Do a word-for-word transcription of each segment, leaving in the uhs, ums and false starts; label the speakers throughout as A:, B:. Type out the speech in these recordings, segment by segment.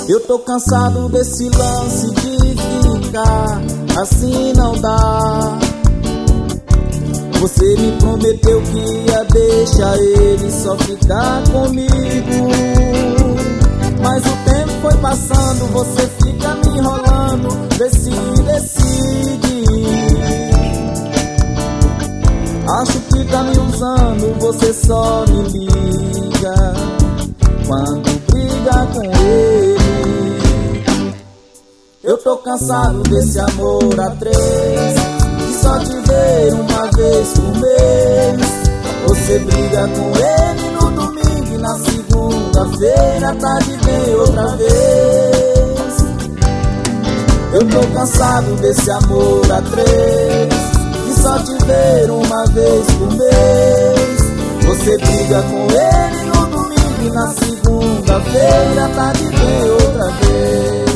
A: Eu tô cansado desse lance de ficar assim não dá. Você me prometeu que ia deixar ele só ficar comigo, mas o tempo foi passando, você fica me enrolando, decide, decide. Acho que tá me usando, você só me liga quando briga com ele. Eu tô cansado desse amor a três, de só te ver uma vez por mês. Você briga com ele no domingo e na segunda-feira tarde vem outra vez. Eu tô cansado desse amor a três, de só te ver uma vez por mês. Você briga com ele no domingo e na segunda-feira tarde vem outra vez.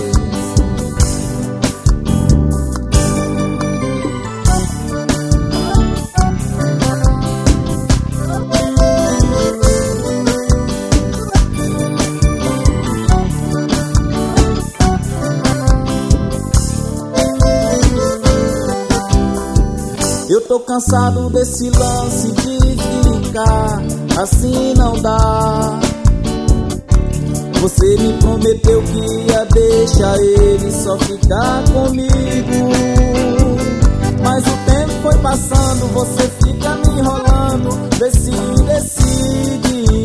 A: Eu tô cansado desse lance de ficar assim não dá. Você me prometeu que ia deixar ele só ficar comigo, mas o tempo foi passando, você fica me enrolando, decide, decide.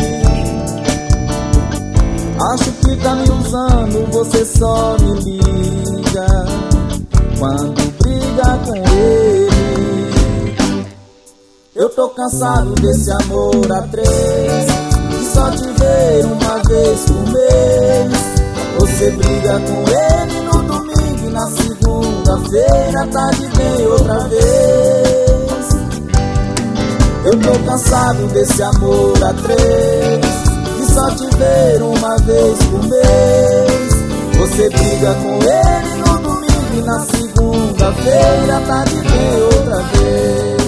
A: Acho que tá me usando, você só me liga quando briga com ele. Eu tô cansado desse amor a três, de só te ver uma vez por mês. Você briga com ele no domingo e na segunda-feira tarde vem outra vez. Eu tô cansado desse amor a três, de só te ver uma vez por mês. Você briga com ele no domingo e na segunda-feira tarde vem outra vez.